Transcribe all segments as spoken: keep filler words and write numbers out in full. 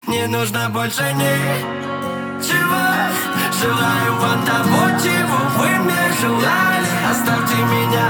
Не нужно больше ничего. Желаю вам того, чего вы мне желали. Оставьте меня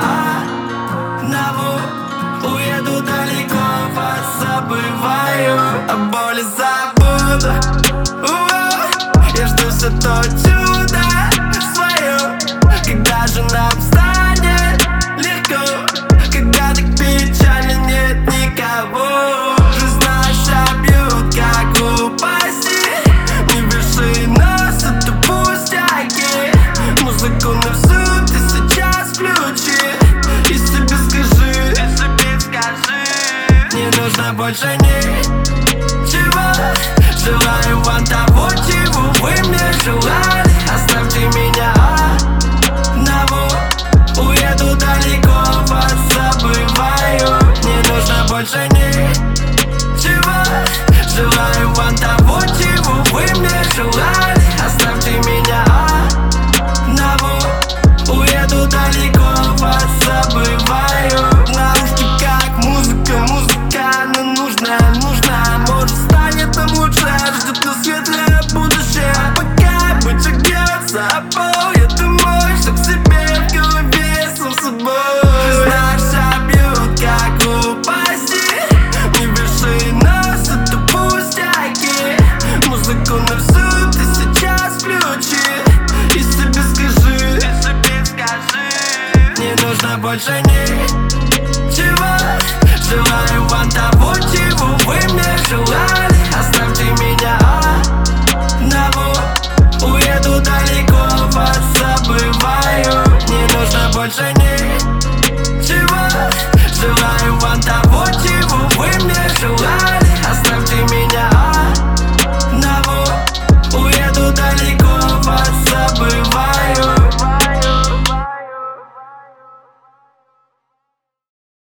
одного. Уеду далеко, вас забываю, о боли забуду. У-у-у. Я жду все то чудо свое, когда же нам станет легко, когда так печально нет никого. Жизнь наша бьет, как упасть. Не верши нас, это пустяки. Музыку на всю ты сейчас включи и себе скажи, и себе скажи. Не нужно больше ничего. Желаю вам того, чего вы мне желали. Оставьте меня одного. Уеду далеко, вас забываю. Не нужно больше ничего. Желаю вам того, чего вы мне желали. Оставьте меня одного. Уеду далеко, вас забываю. Наружки как музыка, музыка, но нужна, нужна. Может станет нам лучше, ждет нас светлое будущее. А пока бычок бьется о пол, я думаю, что к себе в голове сам собой. Жизнь наша бьет, как упасть. Не верши нас, это пустяки. Музыку на всю ты сейчас включи и себе скажи, и себе скажи. Не нужно больше